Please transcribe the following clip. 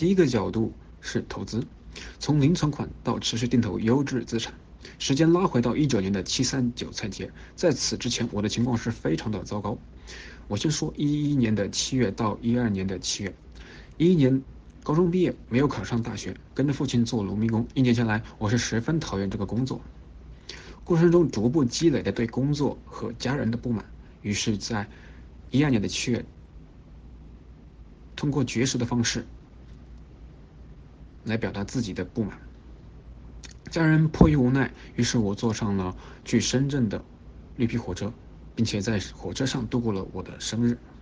第一个角度是投资，从零存款到持续定投优质资产。时间拉回到19年的739菜节，在此之前我的情况是非常的糟糕。我先说11年的7月到12年的7月，11年高中毕业，没有考上大学，跟着父亲做农民工，1年下来，我是十分讨厌这个工作。过程中逐步积累的对工作和家人的不满，于是在12年的7月，通过绝食的方式来表达自己的不满。家人迫于无奈，于是我坐上了去深圳的绿皮火车，并且在火车上度过了我的生日。